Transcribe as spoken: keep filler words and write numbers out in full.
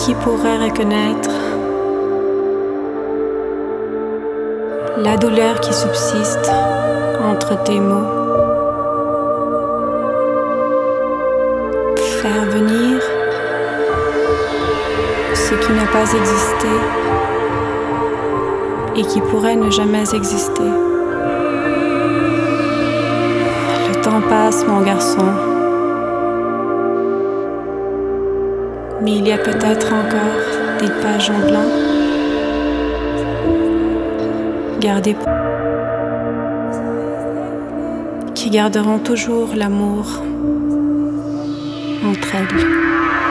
Qui pourrait reconnaître la douleur qui subsiste entre tes mots? Faire venir ce qui n'a pas existé et qui pourrait ne jamais exister. Le temps passe, mon garçon, mais il y a peut-être encore des pages en blanc gardées qui garderont toujours l'amour entre elles.